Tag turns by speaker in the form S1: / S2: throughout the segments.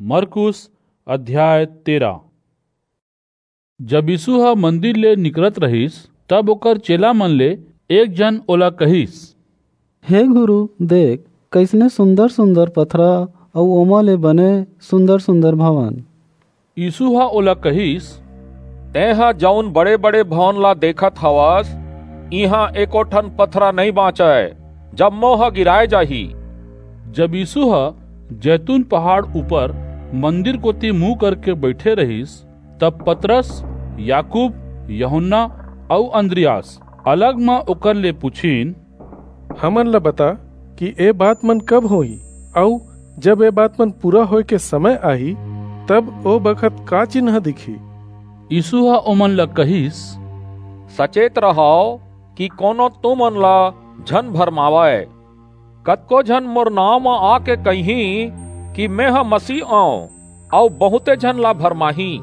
S1: मरकुस अध्याय 13। जब यीशु ह मंदिर ले निकलत रहीस तब ओकर चेला मन ले एक जन ओला कहिस,
S2: हे गुरु, देख कैसने सुंदर सुंदर पथरा अउ ओमा ले बने सुंदर सुंदर भवन।
S1: यीशु ह ओला कहिस,
S3: तेहा जौन बड़े बड़े भवन ला देखत हवस, इहाँ एको ठन पथरा नहीं बाँचय, जब मोह गिराए जाही।
S1: जब यीशु ह जैतून पहाड़ ऊपर मंदिर कोती मुंह करके बैठे रहीस तब पतरस, याकूब, यूहन्ना और अंद्रियास अलग मां ओकर ले पूछीन,
S4: हमन ला बता कि ए बात मन कब होही, और जब ए बात मन पूरा होय के समय आही तब ओ बखत का चिन्ह दिखी।
S1: यीशु ह ओमन ला कहिस,
S3: सचेत रहो कि कोनो तुमन ला झन भरमावय। कतको झन मोर नाव में आके कही कि मैं ह मसीह आऊं, और बहुते झन ला भरमाही।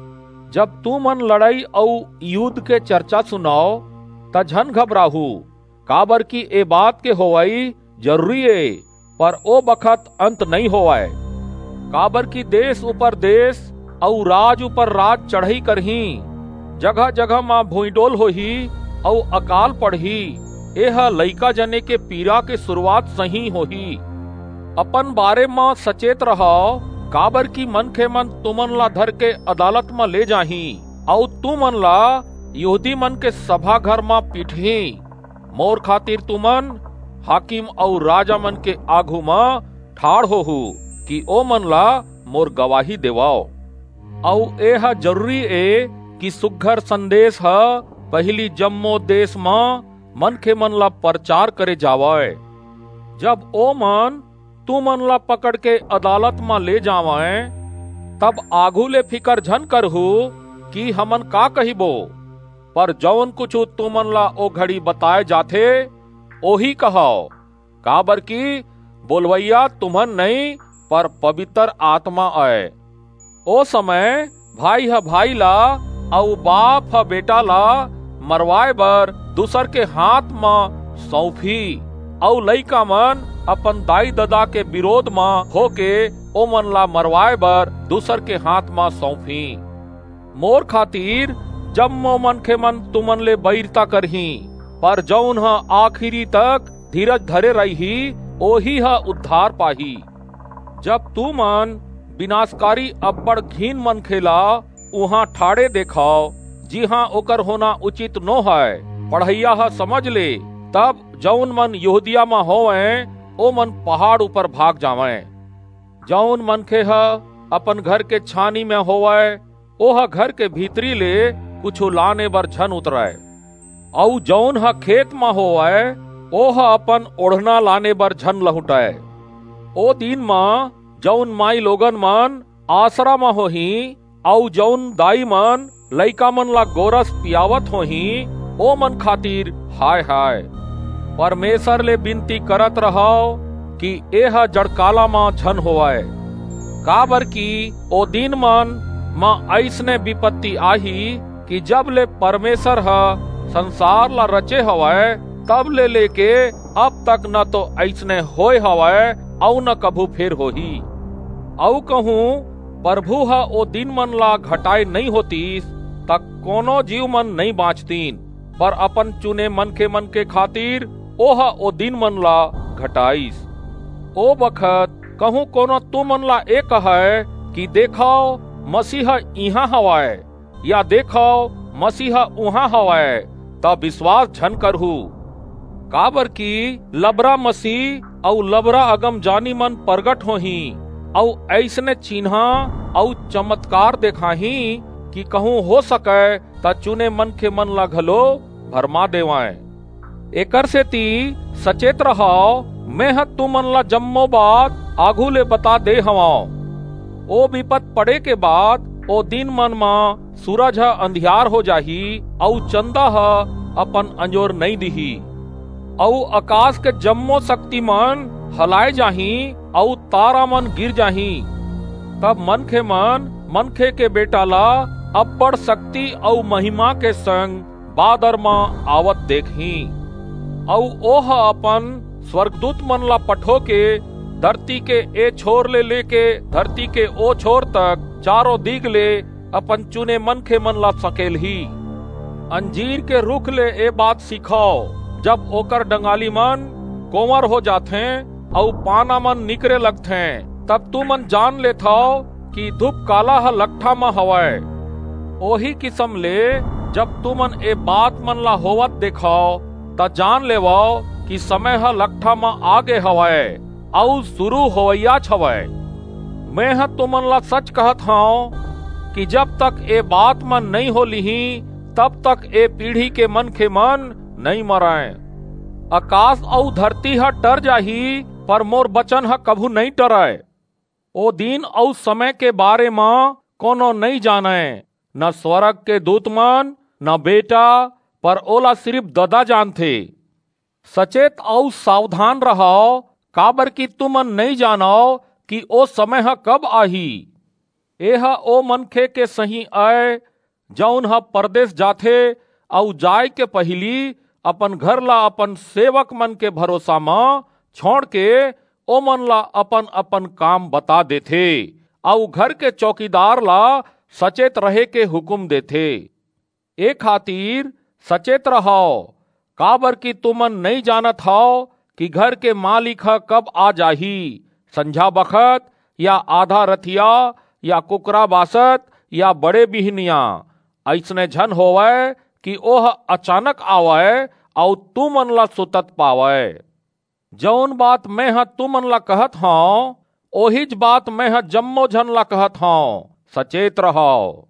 S3: जब तू मन लड़ाई और युद्ध के चर्चा सुनाओ त झन घबराहू, काबर की ए बात के होवई जरूरी है, पर ओ बखत अंत नहीं होवाय। काबर की देश ऊपर देश और राज ऊपर राज चढ़ई करही, जगह जगह मां भूइडोल होही और अकाल पड़ही। एह लइका जने के पीड़ा के शुरुआत सही होही। अपन बारे में सचेत रहो, काबर की मनखे मन तुमन ला धर के अदालत में ले जाही, और तुमन ला यहूदी मन के सभा घर में पीटही। मोर खातिर तुमन हाकिम और राजा मन के आगू में ठाड़ होहू कि ओ मन ला मोर गवाही देवाओ। और एह जरूरी है कि सुघर संदेश ह पहली जम्मो देश में मनखे मन ला प्रचार करे जावे। जब ओ मन तू मन ला पकड़ के अदालत में ले जावे, तब आगू ले फिकर झन करहू कि हमन का कहिबो, पर जौन कुछ तू मन ला ओ घड़ी बताए जाथे ओही कहो। काबर की बोलवैया तुमन नहीं, पर पवित्र आत्मा आए। ओ समय भाई ह भाई ला और बाप ह बेटा ला मरवाए बर दूसर के हाथ में सौंपी, और लइका मन अपन दाई दादा के विरोध में होके ओ मन ला मरवाए बर दूसर के हाथ में सौंपी। मोर खातिर जम्मो मनखे मन तुमन ले बैरता करही, पर जौन ह आखिरी तक धीरज धरे रही ओही ह उद्धार पाही। जब तू मन विनाशकारी अब्बड़ घीन मनखे ला उहाँ ठाड़े देखाओ, जिहाँ ओकर होना उचित नो है, पढ़ैया ह समझ ले, तब जौन मन यहूदिया में होवे ओ मन पहाड़ ऊपर भाग जावे। जौन मनखे ह अपन घर के छानी में होवे ओह घर के भीतरी ले कुछ लाने बर झन उतराय, और जौन ह खेत में होवे ओह अपन ओढ़ना लाने बर झन लहुटाए। ओ दिन में जौन माई लोगन मन आसरा में होही, और जौन दाई मन लइका मन ला गोरस पियावत होही, ओ मन खातिर हाय हाय। परमेश्वर ले विनती करत रहो कि एह जड़काला मां झन होवाए। काबर की ओ दिन मन मां ऐसने विपत्ति आही कि जब ले परमेश्वर ह संसार ला रचे हवाए तब ले लेके अब तक न तो ऐसने होए हवाए और न कभू फेर होही। औ कहूँ प्रभु ह ओ दिन मन ला घटाए नहीं होतीस तक कोनो जीव मन नहीं बाँचतीन, पर अपन चुने मनखे मन के खातिर ओह ओ दिन मन ला घटाईस। ओ बखत कहूँ कोनो तू मन ला ए कहे कि देखाओ मसीह इहाँ हवाए, या देखाओ मसीह उहाँ हवाए, तब विश्वास झन करहू। काबर की लबरा मसीह और लबरा अगम जानी मन प्रगट होही, और ऐसने चिन्हा और चमत्कार देखाही कि कहूँ हो सके ता चुने मन के मन ला घलो भरमा देवाए। एकर से ती सचेत रहो, मैं ह तू मन ला जम्मो बात आगू ले बता दे हवाओ। ओ विपत पड़े के बाद ओ दिन मन में सूरज ह अंधियार हो जाही, और चंदा ह अपन अंजोर नहीं दिही, और आकाश के जम्मो शक्तिमान हलाए जाही, और तारा मन गिर जाही। तब मनखे के बेटा ला अब्बड़ शक्ति और महिमा के संग बादर में आवत देखही, और ओह अपन स्वर्गदूत मन ला पठो के धरती के ए छोर ले लेके धरती के ओ छोर तक चारों दिग ले अपन चुने मन के मन ला सकेल ही। अंजीर के रुख ले ए बात सिखाओ, जब ओकर डंगाली मन कोमर हो जाते और पाना मन निकरे लगते, तब तू मन जान ले था कि धूप काला ह लट्ठा में हवाए। ओही किस्म ले जब तू मन ए बात मन ला होवत देखाओ त जान लेवो कि समय ह लट्ठा में आगे हवाए और शुरू होवैया छवाए। मैं ह तुमन ला सच कहत हूँ कि जब तक ए बात मन नहीं हो लिही तब तक ए पीढ़ी के मन नहीं मराए। आकाश और धरती ह टर जाही पर मोर बचन ह कभू नहीं टराए। ओ दिन और समय के बारे में कोनो नहीं जाने, न स्वर्ग के दूतमन न बेटा, पर ओला सिर्फ ददा जानते। सचेत और सावधान रहो, काबर की तुमन नहीं जानो कि ओ समय ह कब आही। एह ओ मनखे के सही आए जौन ह परदेश जाथे और जाय के पहली अपन घर ला अपन सेवक मन के भरोसा में छोड़ के ओ मन ला अपन अपन काम बता देथे और घर के चौकीदार ला सचेत रहे के हुक्म देथे। ए खातिर सचेत रहो, काबर की तुमन नहीं जानत हो कि घर के मालिक ह कब आ जाही, संझा बखत या आधा रथिया या कुकरा बासत या बड़े बिहनिया। ऐसने झन होवे कि ओह अचानक आवे और तू मन ला सुतत पावे। जौन बात मैं ह तू मन ला कहत हूँ ओहिज बात मैं ह जम्मो झन ला कहत हूँ, सचेत रहो।